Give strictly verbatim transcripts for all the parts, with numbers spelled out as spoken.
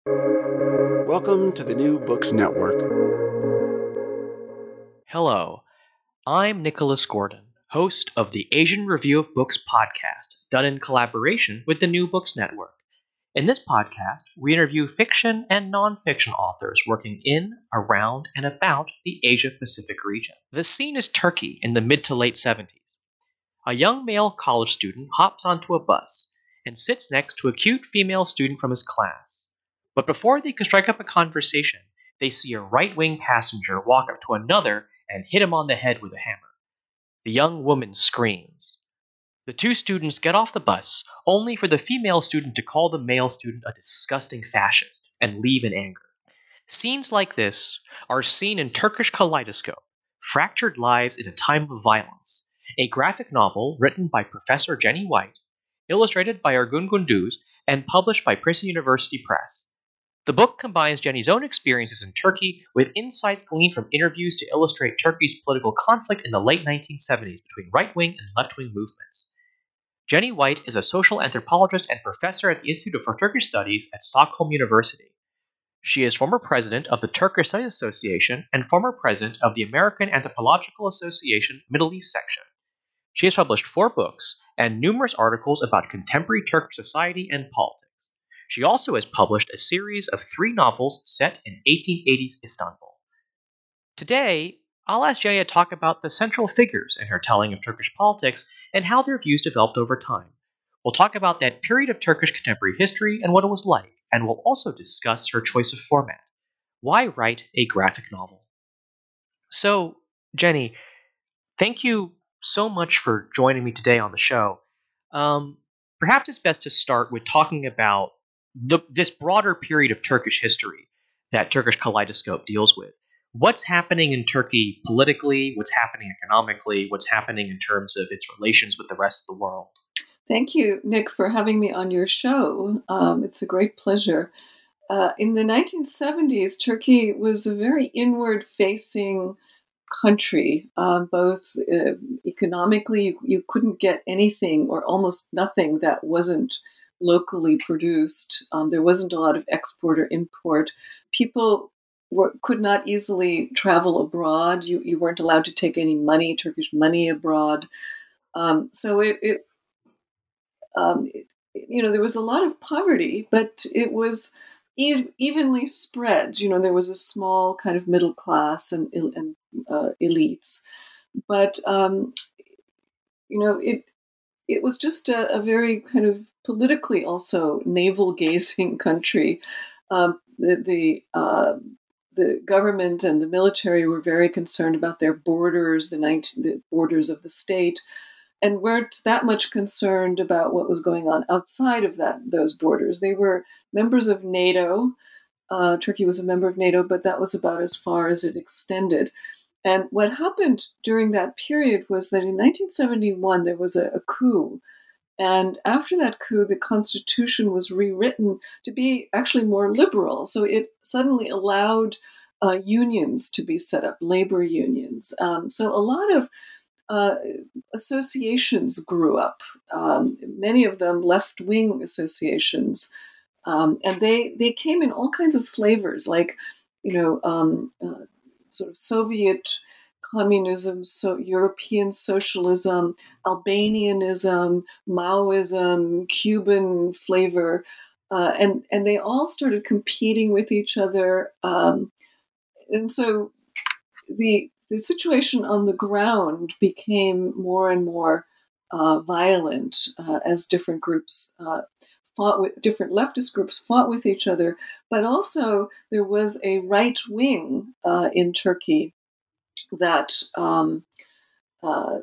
Welcome to the New Books Network. Hello, I'm Nicholas Gordon, host of the Asian Review of Books podcast, done in collaboration with the New Books Network. In this podcast, we interview fiction and nonfiction authors working in, around, and about the Asia-Pacific region. The scene is Turkey in the mid to late seventies. A young male college student hops onto a bus and sits next to a cute female student from his class. But before they can strike up a conversation, they see a right-wing passenger walk up to another and hit him on the head with a hammer. The young woman screams. The two students get off the bus, only for the female student to call the male student a disgusting fascist and leave in anger. Scenes like this are seen in Turkish Kaleidoscope, Fractured Lives in a Time of Violence, a graphic novel written by Professor Jenny White, illustrated by Ergun Gündüz, and published by Princeton University Press. The book combines Jenny's own experiences in Turkey with insights gleaned from interviews to illustrate Turkey's political conflict in the late nineteen seventies between right-wing and left-wing movements. Jenny White is a social anthropologist and professor at the Institute for Turkish Studies at Stockholm University. She is former president of the Turkish Studies Association and former president of the American Anthropological Association Middle East section. She has published four books and numerous articles about contemporary Turkish society and politics. She also has published a series of three novels set in eighteen eighties Istanbul. Today, I'll ask Jenny to talk about the central figures in her telling of Turkish politics and how their views developed over time. We'll talk about that period of Turkish contemporary history and what it was like, and we'll also discuss her choice of format. Why write a graphic novel? So, Jenny, thank you so much for joining me today on the show. Um, perhaps it's best to start with talking about the, this broader period of Turkish history that Turkish Kaleidoscope deals with. What's happening in Turkey politically? What's happening economically? What's happening in terms of its relations with the rest of the world? Thank you, Nick, for having me on your show. Um, it's a great pleasure. Uh, in the nineteen seventies, Turkey was a very inward-facing country, um, both uh, economically, you, you couldn't get anything or almost nothing that wasn't locally produced. Um, there wasn't a lot of export or import. People were, could not easily travel abroad. You, you weren't allowed to take any money, Turkish money abroad. Um, so it, it, um, it, you know, there was a lot of poverty, but it was e- evenly spread. You know, there was a small kind of middle class and, and uh, elites, but um, you know, it it was just a, a very kind of politically also navel-gazing country. Um, the the, uh, the government and the military were very concerned about their borders, the, nineteen, the borders of the state, and weren't that much concerned about what was going on outside of that those borders. They were members of NATO. Uh, Turkey was a member of NATO, but that was about as far as it extended. And what happened during that period was that in nineteen seventy-one, there was a, a coup. And after that coup, the constitution was rewritten to be actually more liberal. So it suddenly allowed uh, unions to be set up, labor unions. Um, so a lot of uh, associations grew up, um, many of them left-wing associations. Um, and they, they came in all kinds of flavors, like, you know, um, uh, sort of Soviet communism, so European socialism, Albanianism, Maoism, Cuban flavor, uh, and and they all started competing with each other, um, and so the the situation on the ground became more and more uh, violent uh, as different groups. Uh, fought with different leftist groups fought with each other, but also there was a right wing uh, in Turkey that um, uh,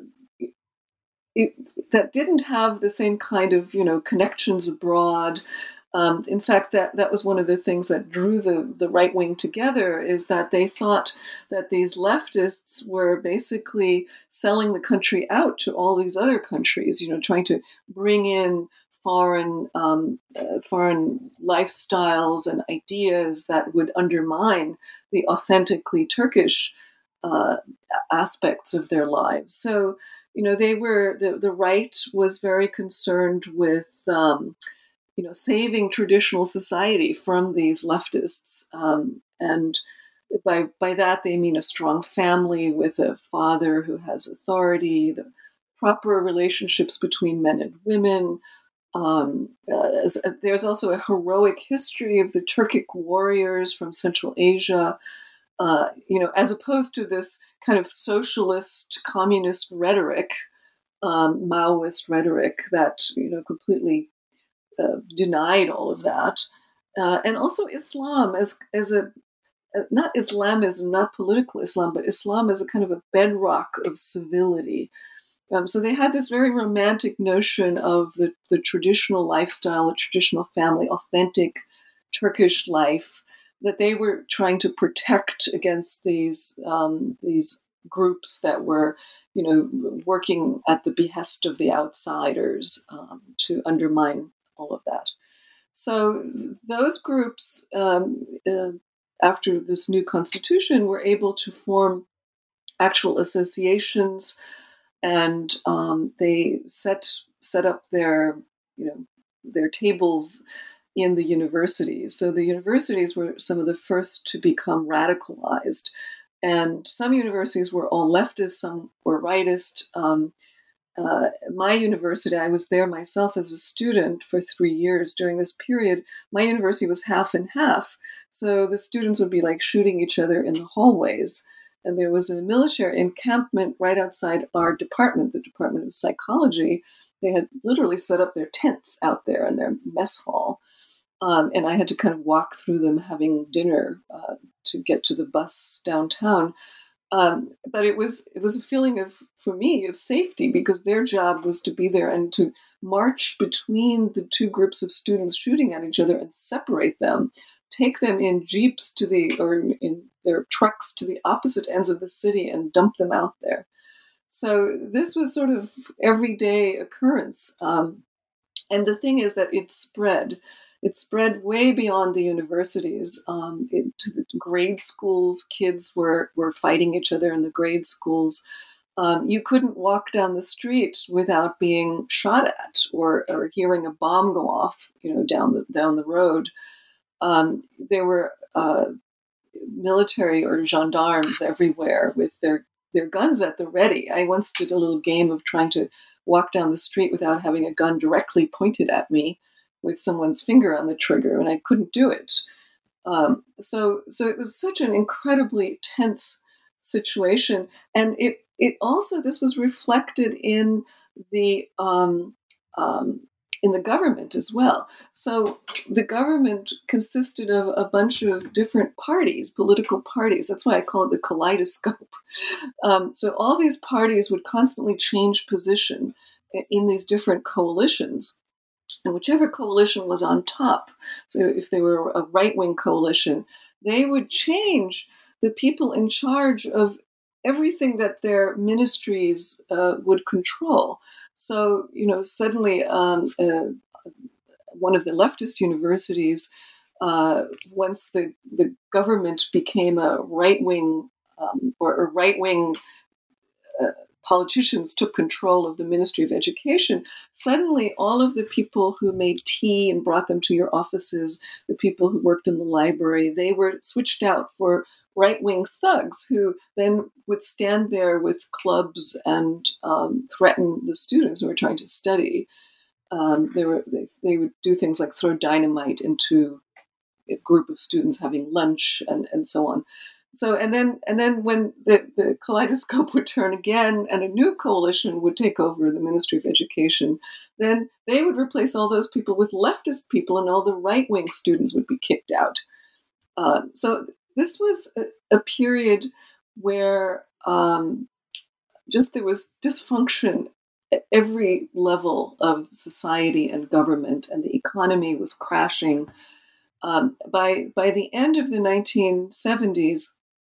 it, that didn't have the same kind of you know connections abroad. Um, in fact, that, that was one of the things that drew the, the right wing together, is that they thought that these leftists were basically selling the country out to all these other countries, you know, trying to bring in foreign um, uh, foreign lifestyles and ideas that would undermine the authentically Turkish uh, aspects of their lives. So, you know, they were the, the right was very concerned with, um, you know, saving traditional society from these leftists. Um, and by by that they mean a strong family with a father who has authority, the proper relationships between men and women. Um, uh, as, uh, there's also a heroic history of the Turkic warriors from Central Asia, uh, you know, as opposed to this kind of socialist, communist rhetoric, um, Maoist rhetoric that, you know, completely uh, denied all of that. Uh, and also Islam as as a uh, not Islamism, not political Islam, but Islam as a kind of a bedrock of civility. Um, so they had this very romantic notion of the, the traditional lifestyle, a traditional family, authentic Turkish life that they were trying to protect against these um, these groups that were, you know, working at the behest of the outsiders um, to undermine all of that. So those groups, um, uh, after this new constitution, were able to form actual associations, and um, they set set up their, you know, their tables in the universities. So the universities were some of the first to become radicalized, and some universities were all leftist, some were rightist. Um, uh, my university, I was there myself as a student for three years during this period. My university was half and half, so the students would be like shooting each other in the hallways. And there was a military encampment right outside our department, the Department of Psychology. They had literally set up their tents out there in their mess hall. Um, and I had to kind of walk through them having dinner uh, to get to the bus downtown. Um, but it was it was a feeling of, for me, of safety, because their job was to be there and to march between the two groups of students shooting at each other and separate them, take them in jeeps to the, or in their trucks to the opposite ends of the city and dump them out there. So this was sort of everyday occurrence. Um, and the thing is that it spread. It spread way beyond the universities. Um, it, to the grade schools, kids were, were fighting each other in the grade schools. Um, you couldn't walk down the street without being shot at or, or hearing a bomb go off, you know, down the down the road. Um, there were uh, military or gendarmes everywhere with their, their guns at the ready. I once did a little game of trying to walk down the street without having a gun directly pointed at me with someone's finger on the trigger, and I couldn't do it. Um, so, so it was such an incredibly tense situation, and it it also, this was reflected in the um, um, in the government as well. So the government consisted of a bunch of different parties, political parties. That's why I call it the kaleidoscope. Um, so all these parties would constantly change position in these different coalitions. And whichever coalition was on top, so if they were a right-wing coalition, they would change the people in charge of everything that their ministries uh, would control. So, you know, suddenly um, uh, one of the leftist universities, uh, once the, the government became a right-wing um, or a right-wing uh, politicians took control of the Ministry of Education, suddenly all of the people who made tea and brought them to your offices, the people who worked in the library, they were switched out for right-wing thugs who then would stand there with clubs and um, threaten the students who were trying to study. Um, they, were, they, they would do things like throw dynamite into a group of students having lunch and, and so on. So, and then, and then when the, the kaleidoscope would turn again and a new coalition would take over the Ministry of Education, then they would replace all those people with leftist people and all the right-wing students would be kicked out. Uh, so this was a, a period where um, just there was dysfunction at every level of society and government, and the economy was crashing. Um, by by the end of the nineteen seventies,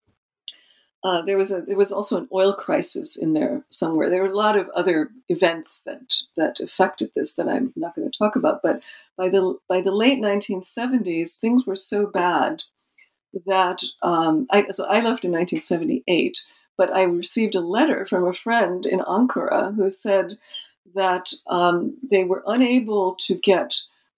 uh, there was a there was also an oil crisis in there somewhere. There were a lot of other events that that affected this that I'm not going to talk about. But by the by the late nineteen seventies, things were so bad that um, I so I left in nineteen seventy-eight. But I received a letter from a friend in Ankara who said that um, they were unable to get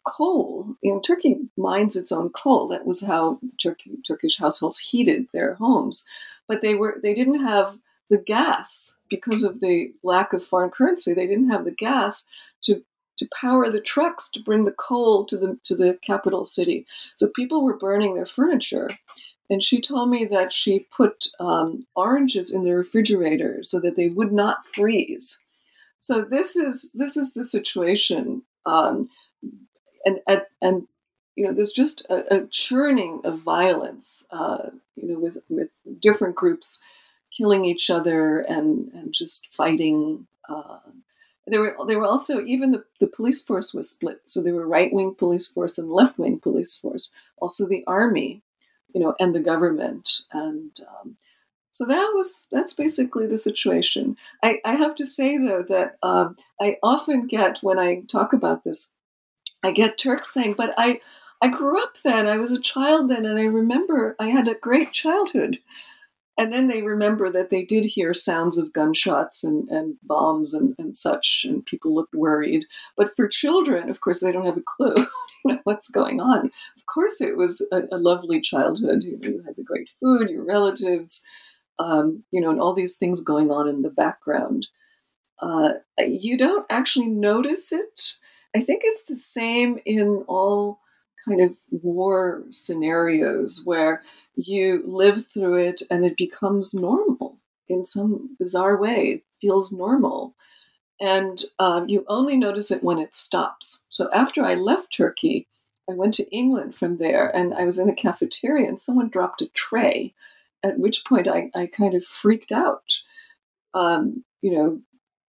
coal. You know, Turkey mines its own coal. That was how Turkey, Turkish households heated their homes. But they were they didn't have the gas because of the lack of foreign currency. They didn't have the gas to to power the trucks to bring the coal to the to the capital city. So people were burning their furniture. And she told me that she put um, oranges in the refrigerator so that they would not freeze. So this is this is the situation, um, and, and and you know there's just a, a churning of violence, uh, you know, with with different groups killing each other and and just fighting. Uh, there were there were also even the, the police force was split. So there were right wing police force and left wing police force. Also the army, you know, and the government and. Um, So that was that's basically the situation. I, I have to say though that um, I often get when I talk about this, I get Turks saying, "But I I grew up then. I was a child then, and I remember I had a great childhood." And then they remember that they did hear sounds of gunshots and, and bombs and, and such, and people looked worried. But for children, of course, they don't have a clue you know, what's going on. Of course, it was a, a lovely childhood. You, you had the great food, your relatives. Um, you know, and all these things going on in the background. Uh, you don't actually notice it. I think it's the same in all kind of war scenarios where you live through it and it becomes normal in some bizarre way. It feels normal. And uh, you only notice it when it stops. So after I left Turkey, I went to England from there, and I was in a cafeteria and someone dropped a tray, at which point I, I kind of freaked out, um, you know,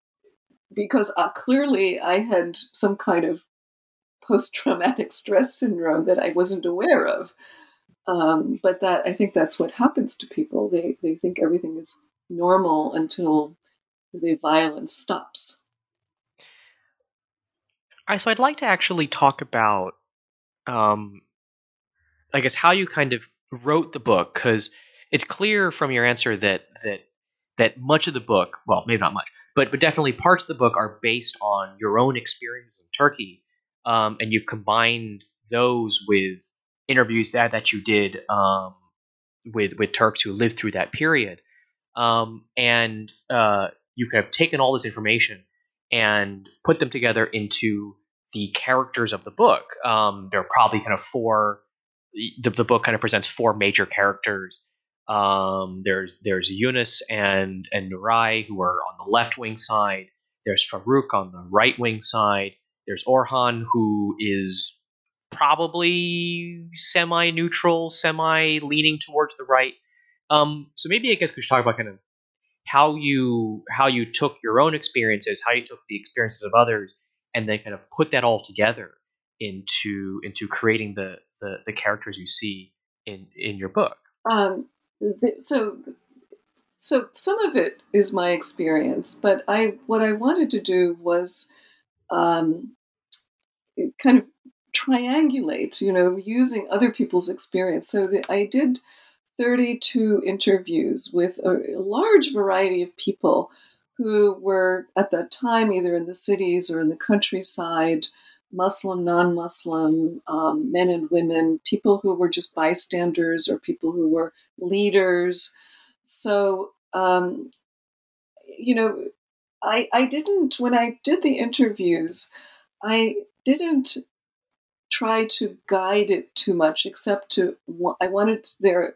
because uh, clearly I had some kind of post-traumatic stress syndrome that I wasn't aware of. Um, but that I think that's what happens to people. They they think everything is normal until the violence stops. All right, so I'd like to actually talk about, um, I guess, how you kind of wrote the book, because it's clear from your answer that that that much of the book, well, maybe not much, but but definitely parts of the book are based on your own experiences in Turkey, um, and you've combined those with interviews that that you did um, with with Turks who lived through that period, um, and uh, you've kind of taken all this information and put them together into the characters of the book. Um, there are probably kind of four. The, the book kind of presents four major characters. Um, there's there's Yunus and and Nuray, who are on the left wing side. There's Farouk on the right wing side. There's Orhan, who is probably semi-neutral, semi-leaning towards the right. Um, so maybe I guess we should talk about kind of how you how you took your own experiences, how you took the experiences of others, and then kind of put that all together into into creating the the, the characters you see in in your book. Um, th- so, so some of it is my experience, but I what I wanted to do was um, kind of triangulate, you know, using other people's experience. So that I did thirty-two interviews with a, a large variety of people who were at that time either in the cities or in the countryside, Muslim, non-Muslim, um, men and women, people who were just bystanders or people who were leaders. So, um, you know, I, I didn't, when I did the interviews, I didn't try to guide it too much, except to, I wanted their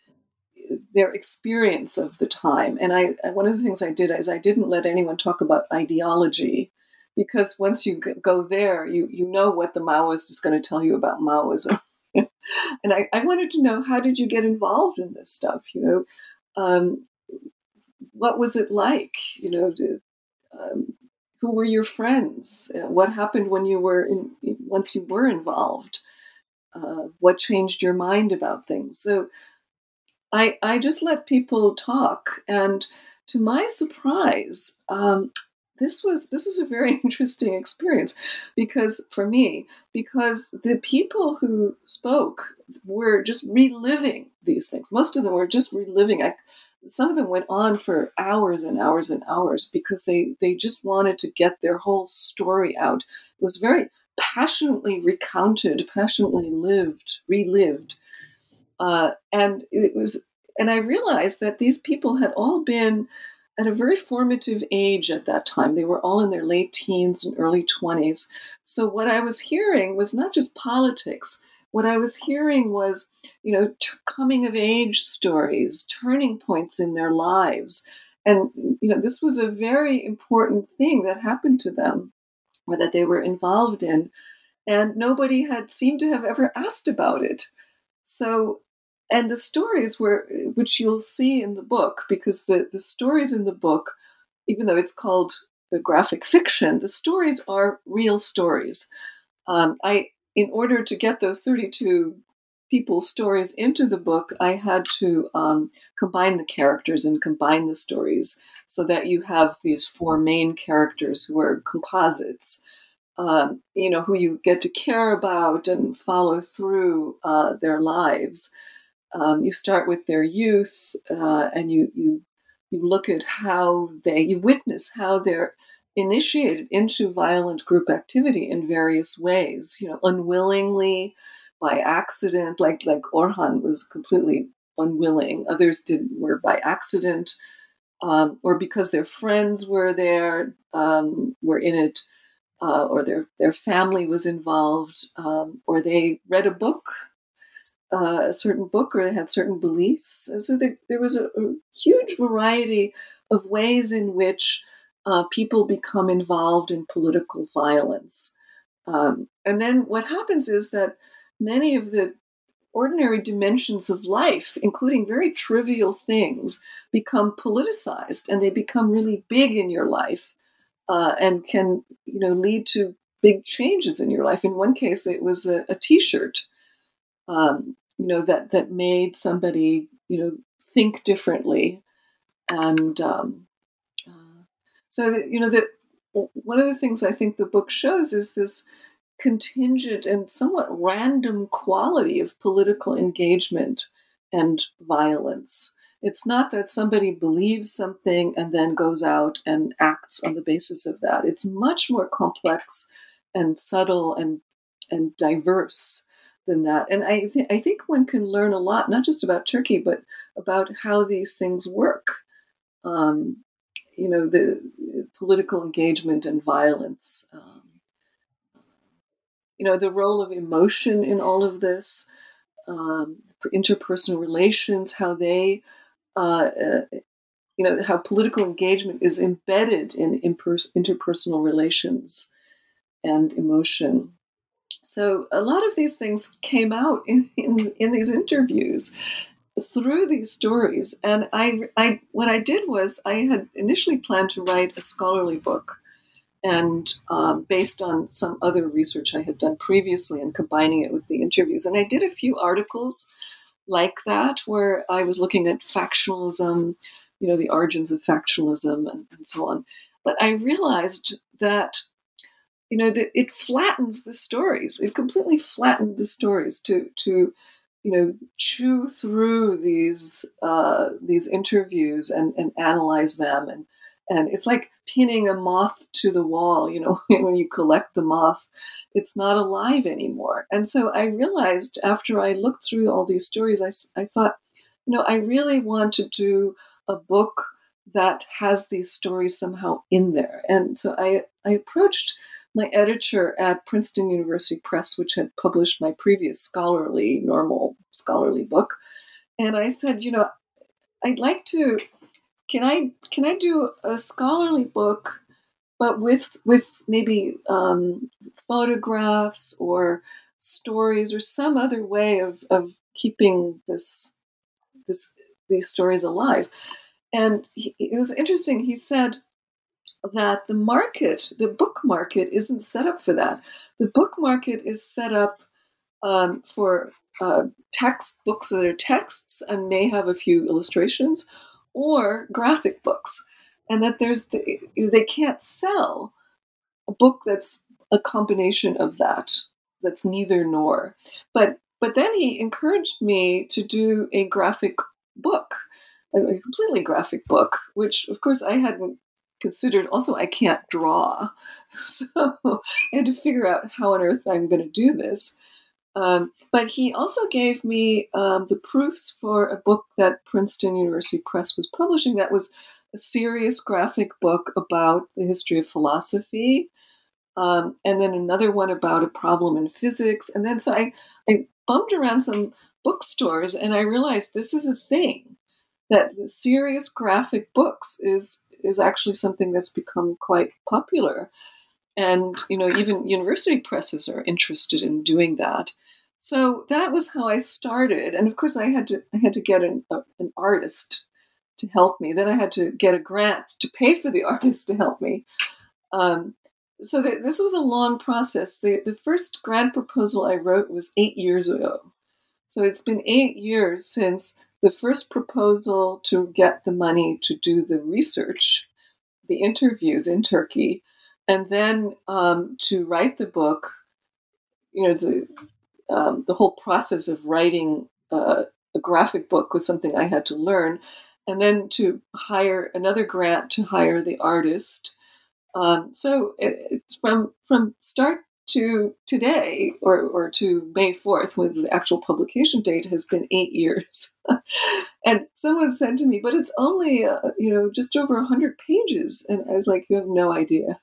their experience of the time. And I, one of the things I did is I didn't let anyone talk about ideology, because once you go there, you, you know what the Maoist is going to tell you about Maoism. And I, I wanted to know, how did you get involved in this stuff? You know, um, what was it like? You know, to, um, who were your friends? Uh, what happened when you were in, once you were involved? Uh, what changed your mind about things? So I, I just let people talk, and to my surprise, um, this was this was a very interesting experience, because for me, because the people who spoke were just reliving these things. Most of them were just reliving. I, some of them went on for hours and hours and hours because they they just wanted to get their whole story out. It was very passionately recounted, passionately lived, relived. Uh, and it was, and I realized that these people had all been at a very formative age at that time. They were all in their late teens and early twenties. So what I was hearing was not just politics. What I was hearing was, you know, t- coming of age stories, turning points in their lives. And, you know, this was a very important thing that happened to them or that they were involved in. And nobody had seemed to have ever asked about it. So, and the stories were, which you'll see in the book, because the, the stories in the book, even though it's called the graphic fiction, the stories are real stories. Um, I, in order to get those thirty-two people's stories into the book, I had to um, combine the characters and combine the stories so that you have these four main characters who are composites. Um, you know, who you get to care about and follow through uh, their lives. Um, you start with their youth, uh, and you you you look at how they, you witness how they're initiated into violent group activity in various ways. You know, unwillingly, by accident. Like like Orhan was completely unwilling. Others did were by accident, um, or because their friends were there, um, were in it. Uh, or their, their family was involved, um, or they read a book, uh, a certain book, or they had certain beliefs. And so there, there was a, a huge variety of ways in which uh, people become involved in political violence. Um, and then what happens is that many of the ordinary dimensions of life, including very trivial things, become politicized, and they become really big in your life. Uh, and can, you know, lead to big changes in your life. In one case, it was a, a T-shirt, um, you know, that that made somebody, you know, think differently, and um, uh, so that, you know, that one of the things I think the book shows is this contingent and somewhat random quality of political engagement and violence. It's not that somebody believes something and then goes out and acts on the basis of that. It's much more complex and subtle and and diverse than that. And I, th- I think one can learn a lot, not just about Turkey, but about how these things work. Um, you know, the political engagement and violence. Um, you know, the role of emotion in all of this, um, interpersonal relations, how they uh, uh, you know, how political engagement is embedded in imper- interpersonal relations and emotion. So a lot of these things came out in, in, in these interviews through these stories. And I, I, what I did was I had initially planned to write a scholarly book, and um, based on some other research I had done previously and combining it with the interviews. And I did a few articles like that, where I was looking at factionalism, you know, the origins of factionalism and, and so on. But I realized that, you know, that it flattens the stories. It completely flattened the stories to, to you know, chew through these uh, these interviews and, and analyze them. And, and it's like pinning a moth to the wall, you know, when you collect the moth, it's not alive anymore. And so I realized after I looked through all these stories, I, I thought, you know, I really want to do a book that has these stories somehow in there. And so I, I approached my editor at Princeton University Press, which had published my previous scholarly, normal scholarly book. And I said, you know, I'd like to, can I, can I do a scholarly book, but with, with maybe um, photographs or stories or some other way of, of keeping this, this, these stories alive. And he, it was interesting. He said that the market, the book market, isn't set up for that. The book market is set up um, for uh, text books that are texts and may have a few illustrations, or graphic books, and that there's the, they can't sell a book that's a combination of that. That's neither nor. But but then he encouraged me to do a graphic book, a completely graphic book, which of course I hadn't considered also I can't draw. So I had to figure out how on earth I'm going to do this. Um, but he also gave me um, the proofs for a book that Princeton University Press was publishing that was a serious graphic book about the history of philosophy. Um, and then another one about a problem in physics. And then so I, I bumped around some bookstores and I realized this is a thing, that serious graphic books is is actually something that's become quite popular. And, you know, even university presses are interested in doing that. So that was how I started. And of course I had to I had to get an, a, an artist to help me. Then I had to get a grant to pay for the artist to help me. Um, so th- this was a long process. The, the first grant proposal I wrote was eight years ago. So it's been eight years since the first proposal to get the money to do the research, the interviews in Turkey, and then um, to write the book. You know, the um, the whole process of writing uh, a graphic book was something I had to learn, and then to hire another grant to hire the artist. Um, so it, it's from from start to today, or, or to May fourth, when the actual publication date, has been eight years. And someone said to me, but it's only, uh, you know, just over one hundred pages. And I was like, you have no idea.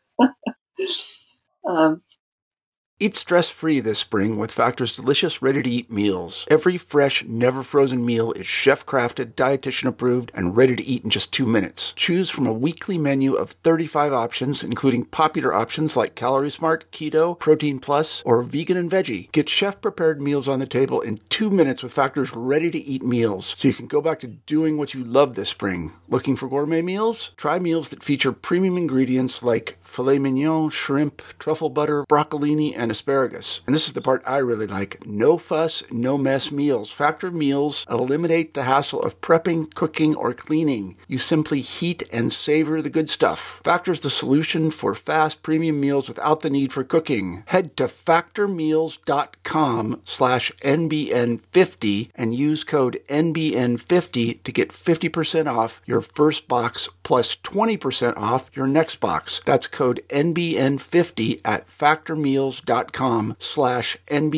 um, Eat stress-free this spring with Factor's delicious, ready-to-eat meals. Every fresh, never-frozen meal is chef-crafted, dietitian-approved, and ready to eat in just two minutes. Choose from a weekly menu of thirty-five options, including popular options like Calorie Smart, Keto, Protein Plus, or Vegan and Veggie. Get chef-prepared meals on the table in two minutes with Factor's ready-to-eat meals, so you can go back to doing what you love this spring. Looking for gourmet meals? Try meals that feature premium ingredients like filet mignon, shrimp, truffle butter, broccolini, and asparagus. And this is the part I really like. No fuss, no mess meals. Factor meals eliminate the hassle of prepping, cooking, or cleaning. You simply heat and savor the good stuff. Factor's the solution for fast premium meals without the need for cooking. Head to factormeals.com slash NBN50 and use code N B N fifty to get fifty percent off your first box plus twenty percent off your next box. That's code N B N fifty at factormeals.com slash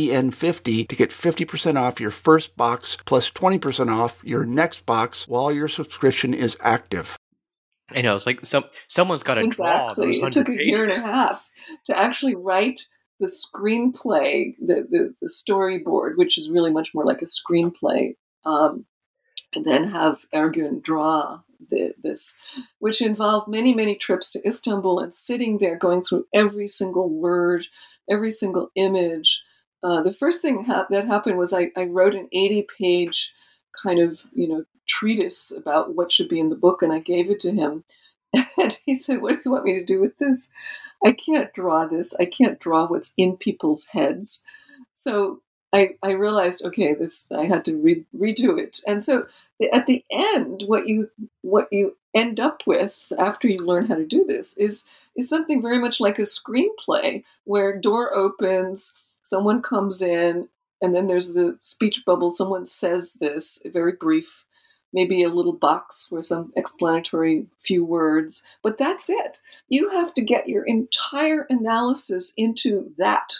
NBN50 to get fifty percent off your first box plus twenty percent off your next box while your subscription is active. I know, it's like some someone's got to exactly. draw those It took a pages. year and a half to actually write the screenplay, the, the, the storyboard, which is really much more like a screenplay, um, and then have Ergun draw the, this, which involved many, many trips to Istanbul and sitting there going through every single word, every single image. Uh, the first thing ha- that happened was I, I wrote an eighty-page kind of, you know, treatise about what should be in the book, and I gave it to him. And he said, what do you want me to do with this? I can't draw this. I can't draw what's in people's heads. So I, I realized, okay, this I had to re- redo it. And so at the end, what you what you end up with after you learn how to do this is is something very much like a screenplay, where door opens, someone comes in, and then there's the speech bubble. Someone says this, very brief, maybe a little box where some explanatory few words, but that's it. You have to get your entire analysis into that.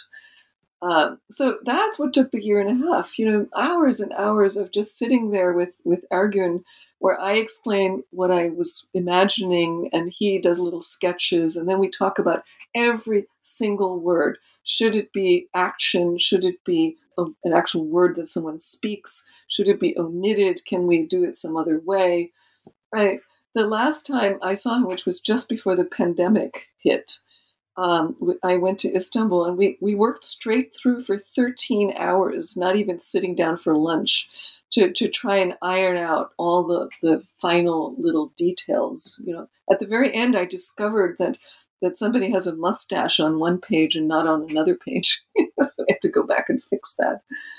Um, so that's what took the year and a half, you know, hours and hours of just sitting there with, with Ergun, where I explain what I was imagining and he does little sketches. And then we talk about every single word. Should it be action? Should it be a, an actual word that someone speaks? Should it be omitted? Can we do it some other way? Right. The last time I saw him, which was just before the pandemic hit, Um, I went to Istanbul and we, we worked straight through for thirteen hours, not even sitting down for lunch, to, to try and iron out all the, the final little details. You know, at the very end, I discovered that that somebody has a mustache on one page and not on another page. So I had to go back and fix that.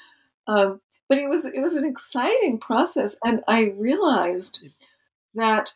Um, but it was it was an exciting process, and I realized that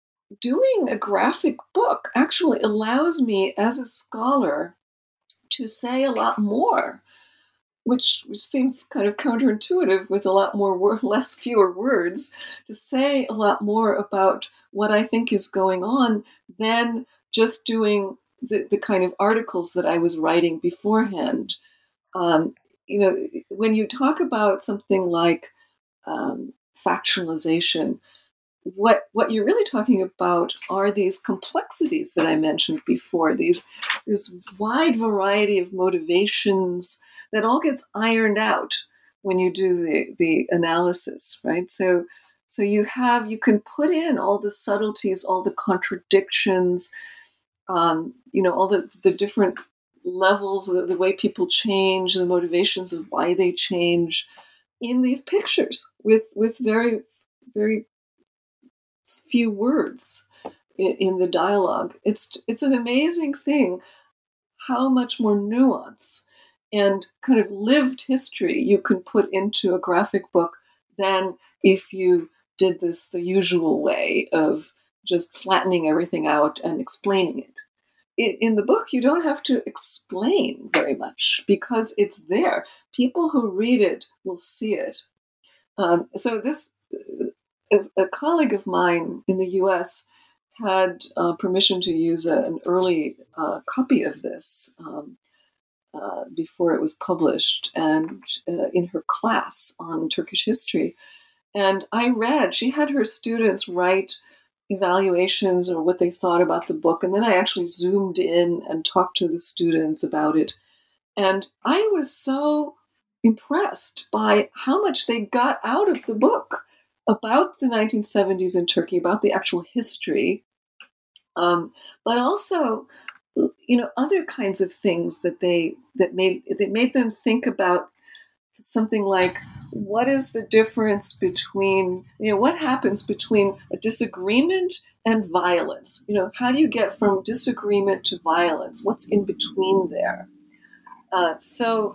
doing a graphic book actually allows me as a scholar to say a lot more which which seems kind of counterintuitive with a lot more wor- less fewer words, to say a lot more about what I think is going on than just doing the, the kind of articles that I was writing beforehand. Um, you know, when you talk about something like um, factionalization, what what you're really talking about are these complexities that I mentioned before, these this wide variety of motivations that all gets ironed out when you do the, the analysis, right? So so you have you can put in all the subtleties, all the contradictions, um, you know, all the, the different levels, the, the way people change, the motivations of why they change in these pictures with with very, very few words in, in the dialogue. It's it's an amazing thing how much more nuance and kind of lived history you can put into a graphic book than if you did this the usual way of just flattening everything out and explaining it. In the book, you don't have to explain very much because it's there. People who read it will see it. Um, so this, a, a colleague of mine in the U S had uh, permission to use a, an early uh, copy of this um, uh, before it was published, and uh, in her class on Turkish history. And I read, she had her students write evaluations or what they thought about the book. And then I actually zoomed in and talked to the students about it. And I was so impressed by how much they got out of the book about the nineteen seventies in Turkey, about the actual history, um, but also, you know, other kinds of things that they that made that made them think about something like, what is the difference between, you know, what happens between a disagreement and violence? You know, how do you get from disagreement to violence? What's in between there? Uh, so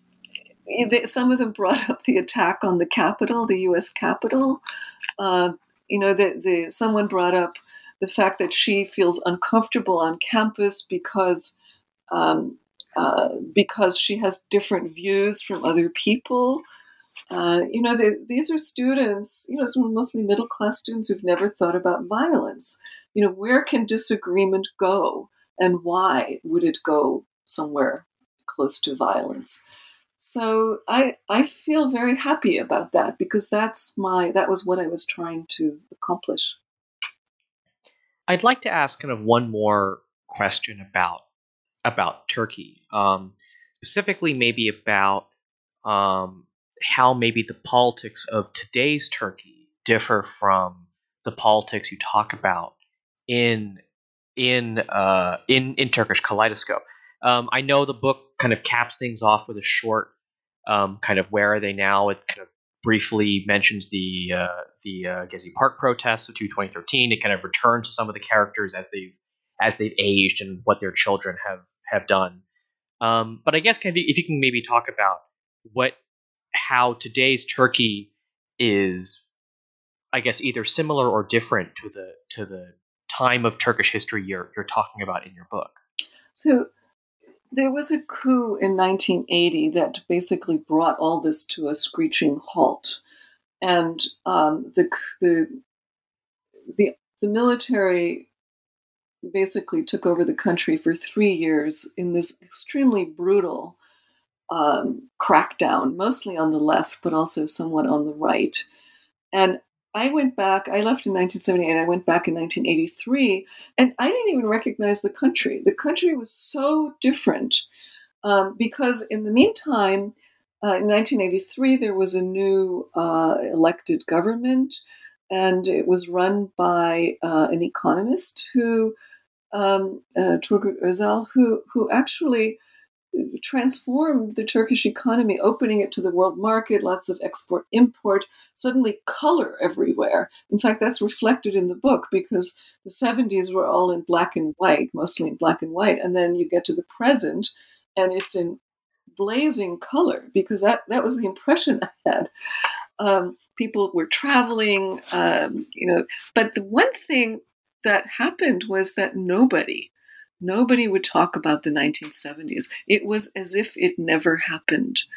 they, some of them brought up the attack on the Capitol, the U S Capitol. Uh, you know, the, the someone brought up the fact that she feels uncomfortable on campus because um, uh, because she has different views from other people. Uh, you know, they, these are students, you know, some mostly middle-class students who've never thought about violence. You know, where can disagreement go, and why would it go somewhere close to violence? So I I feel very happy about that, because that's my that was what I was trying to accomplish. I'd like to ask kind of one more question about about Turkey, um, specifically maybe about um, how maybe the politics of today's Turkey differ from the politics you talk about in in uh, in in Turkish Kaleidoscope. Um, I know the book kind of caps things off with a short um, kind of where are they now. It kind of briefly mentions the uh, the uh, Gezi Park protests of twenty thirteen. It kind of returns to some of the characters as they've as they've aged and what their children have have done. Um, but I guess kind of if you can maybe talk about what how today's Turkey is, I guess, either similar or different to the to the time of Turkish history you're you're talking about in your book. So there was a coup in nineteen eighty that basically brought all this to a screeching halt, and um, the the the the military basically took over the country for three years in this extremely brutal um, crackdown, mostly on the left, but also somewhat on the right. And I went back, I left in nineteen seventy-eight, I went back in nineteen eighty-three, and I didn't even recognize the country. The country was so different um, because in the meantime, uh, in nineteen eighty-three, there was a new uh, elected government, and it was run by uh, an economist who, um, uh, Turgut Özal, who, who actually transformed the Turkish economy, opening it to the world market, lots of export import, suddenly color everywhere. In fact, that's reflected in the book because the seventies were all in black and white, mostly in black and white. And then you get to the present and it's in blazing color because that, that was the impression I had. Um, people were traveling, um, you know, but the one thing that happened was that nobody Nobody would talk about the nineteen seventies. It was as if it never happened.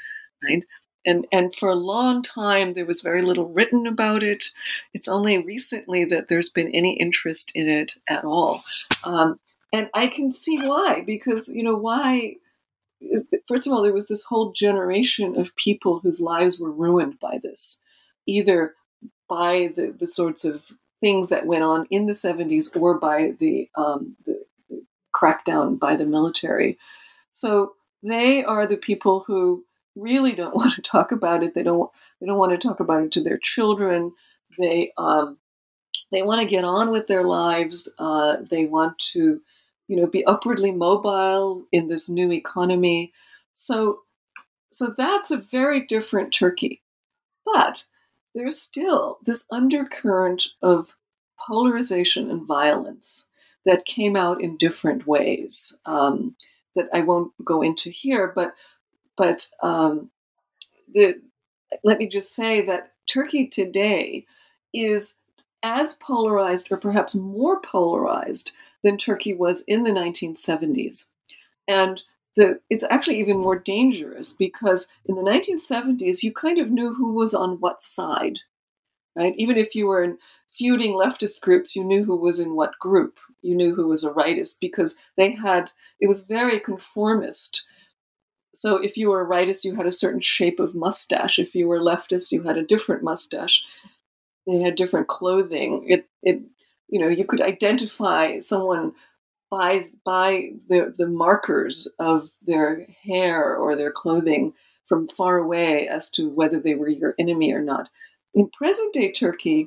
right? And and for a long time, there was very little written about it. It's only recently that there's been any interest in it at all. Um, and I can see why, because, you know, why, first of all, there was this whole generation of people whose lives were ruined by this, either by the, the sorts of things that went on in the seventies or by the, um, the, the crackdown by the military. So they are the people who really don't want to talk about it. They don't. They don't want to talk about it to their children. They um, they want to get on with their lives. Uh, they want to, you know, be upwardly mobile in this new economy. So so that's a very different Turkey. But there's still this undercurrent of polarization and violence that came out in different ways um, that I won't go into here. But but um, the, let me just say that Turkey today is as polarized, or perhaps more polarized, than Turkey was in the nineteen seventies. And the, it's actually even more dangerous because in the nineteen seventies, you kind of knew who was on what side, right? Even if you were in feuding leftist groups, you knew who was in what group. You knew who was a rightist because they had, it was very conformist. So if you were a rightist, you had a certain shape of mustache. If you were leftist, you had a different mustache. They had different clothing. It, it, you know, you could identify someone by by the the markers of their hair or their clothing from far away as to whether they were your enemy or not. In present day Turkey,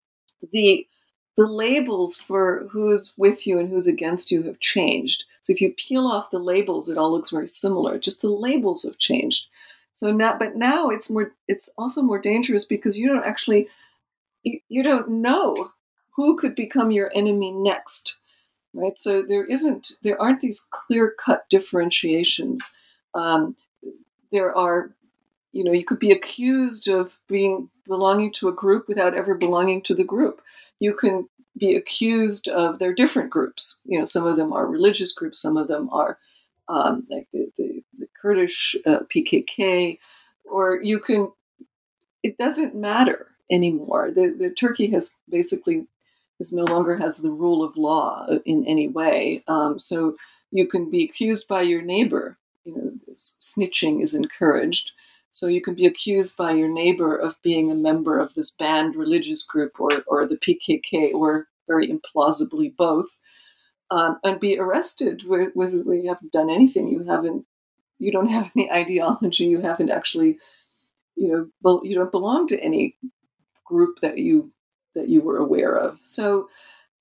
the the labels for who's with you and who's against you have changed. So if you peel off the labels, it all looks very similar. Just the labels have changed. So now, but now it's more. It's also more dangerous because you don't actually, you, you don't know who could become your enemy next, right? So there isn't, there aren't these clear-cut differentiations. Um, there are, you know, you could be accused of being belonging to a group without ever belonging to the group. You can be accused of, they're different groups. You know, some of them are religious groups, some of them are um, like the, the, the Kurdish uh, P K K, or you can, it doesn't matter anymore. The, the Turkey has basically, is no longer has the rule of law in any way. Um, so you can be accused by your neighbor. You know, snitching is encouraged. So you can be accused by your neighbor of being a member of this banned religious group or, or the P K K, or very implausibly both, um, and be arrested with, with you haven't done anything. You haven't, you don't have any ideology. You haven't actually, you know, you don't belong to any group that you that you were aware of. So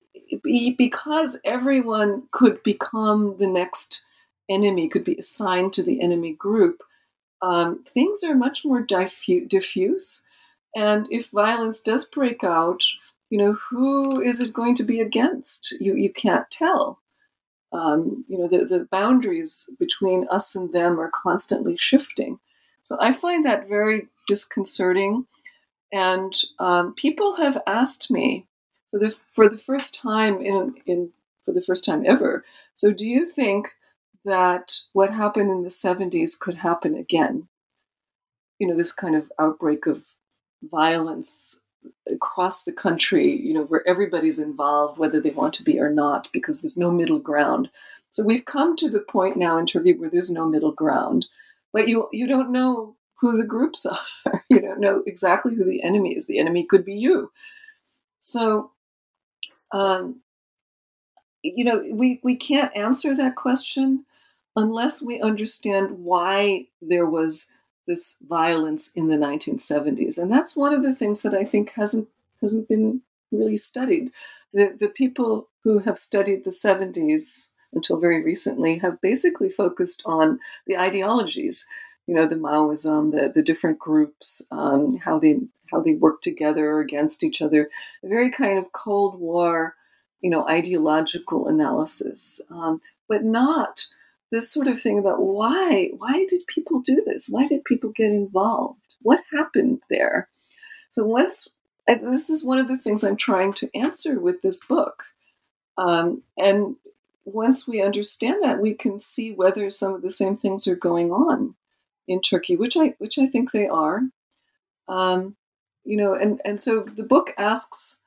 because everyone could become the next enemy, could be assigned to the enemy group, Um, things are much more diffu- diffuse. And if violence does break out, you know, who is it going to be against? You you can't tell. Um, you know, the, the boundaries between us and them are constantly shifting. So I find that very disconcerting. And um, people have asked me for the for the first time in in for the first time ever. So do you think that what happened in the seventies could happen again? You know, this kind of outbreak of violence across the country, you know, where everybody's involved, whether they want to be or not, because there's no middle ground. So we've come to the point now in Turkey where there's no middle ground, but you you don't know who the groups are. You don't know exactly who the enemy is. The enemy could be you. So, um, you know, we, we can't answer that question unless we understand why there was this violence in the nineteen seventies. And that's one of the things that I think hasn't hasn't been really studied. The the people who have studied the seventies until very recently have basically focused on the ideologies, you know, the Maoism, the, the different groups, um, how they how they work together against each other, a very kind of Cold War, you know, ideological analysis, um, but not this sort of thing about why why did people do this? Why did people get involved? What happened there? So once, this is one of the things I'm trying to answer with this book. Um, and once we understand that, we can see whether some of the same things are going on in Turkey, which I which I think they are. Um, you know, and, and so the book asks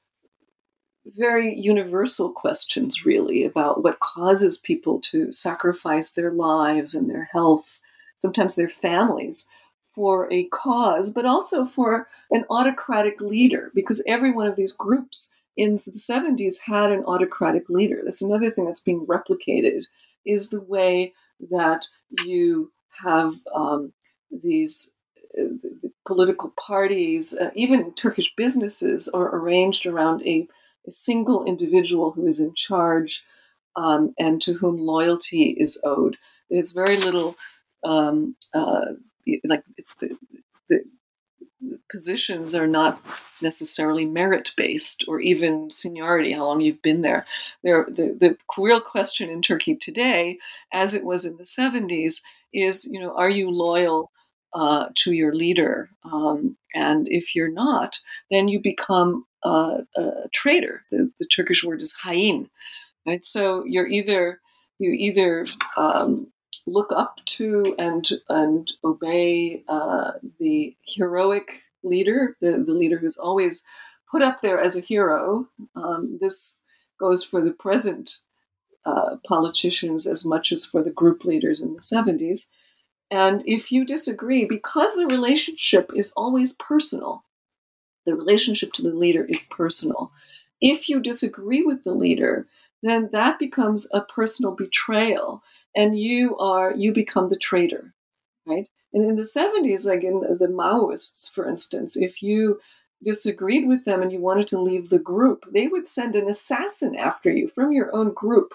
very universal questions, really, about what causes people to sacrifice their lives and their health, sometimes their families, for a cause, but also for an autocratic leader, because every one of these groups in the seventies had an autocratic leader. That's another thing that's being replicated, is the way that you have um, these uh, the political parties, uh, even Turkish businesses are arranged around a, a single individual who is in charge um, and to whom loyalty is owed. There's very little, um, uh, like it's the, the positions are not necessarily merit-based or even seniority, how long you've been there. There, the, the real question in Turkey today, as it was in the seventies, is, you know, are you loyal uh, to your leader? Um, and if you're not, then you become uh, a traitor. The, the Turkish word is hain, right? So you're either you either um, look up to and and obey uh, the heroic leader, the, the leader who's always put up there as a hero. Um, this goes for the present uh, politicians as much as for the group leaders in the seventies. And if you disagree, because the relationship is always personal, the relationship to the leader is personal. If you disagree with the leader, then that becomes a personal betrayal, and you are you become the traitor, right? And in the seventies, like in the Maoists, for instance, if you disagreed with them and you wanted to leave the group, they would send an assassin after you from your own group.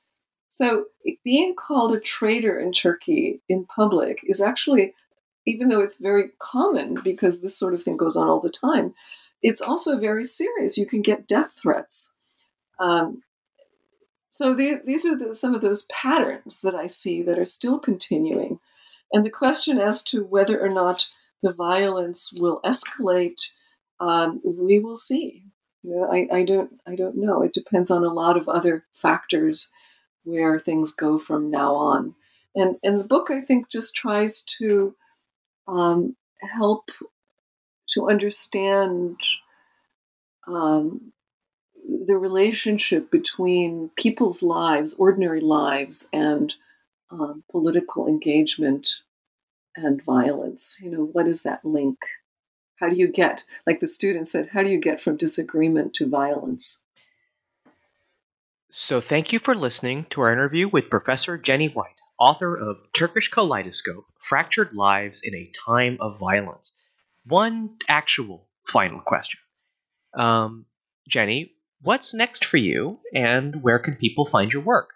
So being called a traitor in Turkey in public is actually, even though it's very common because this sort of thing goes on all the time, it's also very serious. You can get death threats. Um, so the, these are the, some of those patterns that I see that are still continuing. And the question as to whether or not the violence will escalate, um, we will see. You know, I, I don't I don't know. It depends on a lot of other factors where things go from now on. And and the book, I think, just tries to um, help to understand um, the relationship between people's lives, ordinary lives, and um, political engagement and violence. You know, what is that link? How do you get, like the student said, how do you get from disagreement to violence? So thank you for listening to our interview with Professor Jenny White, author of Turkish Kaleidoscope, Fractured Lives in a Time of Violence. One actual final question. Um, Jenny, what's next for you, and where can people find your work?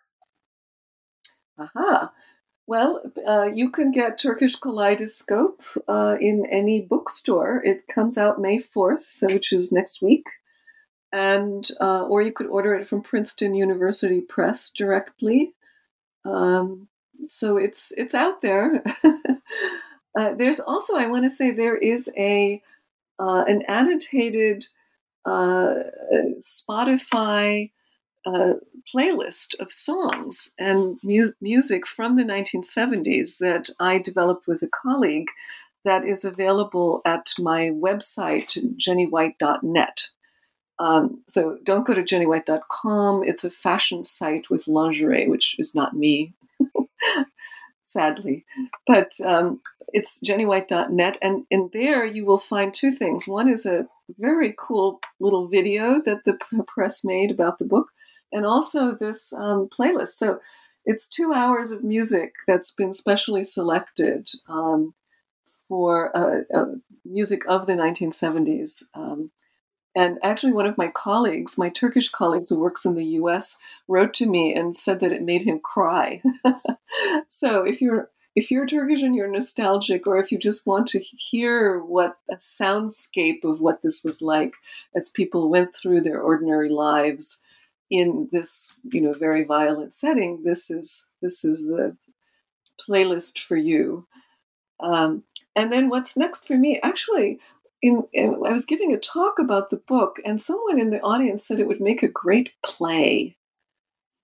Aha. Well, uh, you can get Turkish Kaleidoscope uh, in any bookstore. It comes out May fourth, which is next week. And uh, or you could order it from Princeton University Press directly. Um, so it's it's out there. uh, there's also, I want to say, there is a uh, an annotated uh, Spotify uh, playlist of songs and mu- music from the nineteen seventies that I developed with a colleague that is available at my website, jenny white dot net. Um, so don't go to jenny white dot com. It's a fashion site with lingerie, which is not me, sadly. But um, it's jenny white dot net. And in there you will find two things. One is a very cool little video that the press made about the book, and also this um, playlist. So it's two hours of music that's been specially selected um, for uh, uh, music of the nineteen seventies. Um, And actually, one of my colleagues, my Turkish colleagues who works in the U S, wrote to me and said that it made him cry. So if you're if you're Turkish and you're nostalgic, or if you just want to hear what a soundscape of what this was like as people went through their ordinary lives in this, you know, very violent setting, this is this is the playlist for you. Um, and then what's next for me? Actually, in, in, I was giving a talk about the book, and someone in the audience said it would make a great play.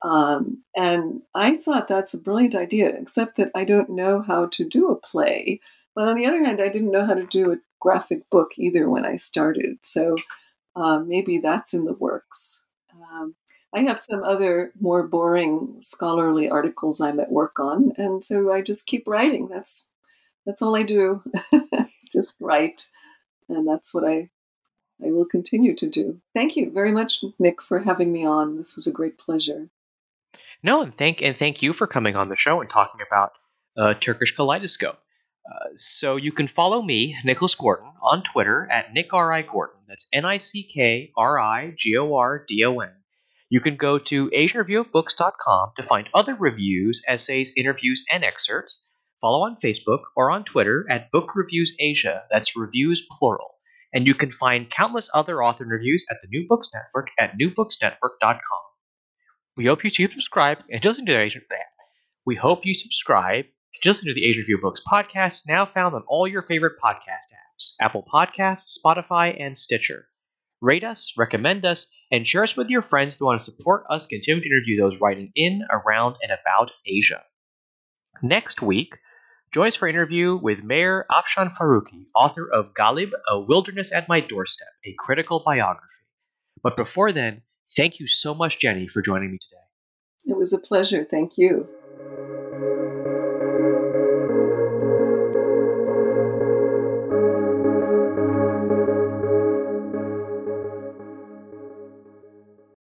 Um, and I thought that's a brilliant idea, except that I don't know how to do a play. But on the other hand, I didn't know how to do a graphic book either when I started. So uh, maybe that's in the works. Um, I have some other more boring scholarly articles I'm at work on, and so I just keep writing. That's that's all I do. Just write, and that's what I I will continue to do. Thank you very much, Nick, for having me on. This was a great pleasure. No, and thank and thank you for coming on the show and talking about uh, Turkish Kaleidoscope. Uh, so you can follow me, Nicholas Gordon, on Twitter at Nick R I Gordon. That's N I C K R I G O R D O N. You can go to asian review of books dot com to find other reviews, essays, interviews, and excerpts. Follow on Facebook or on Twitter at Book Reviews Asia. That's reviews plural. And you can find countless other author interviews at the New Books Network at new books network dot com. We hope you subscribe and listen to the Asian. We hope you subscribe and listen to the Asian Review of Books podcast, now found on all your favorite podcast apps: Apple Podcasts, Spotify, and Stitcher. Rate us, recommend us, and share us with your friends who want to support us continue to interview those writing in, around, and about Asia. Next week, join us for an interview with Mayor Afshan Faruqi, author of Ghalib, A Wilderness at My Doorstep, a critical biography. But before then, thank you so much, Jenny, for joining me today. It was a pleasure. Thank you.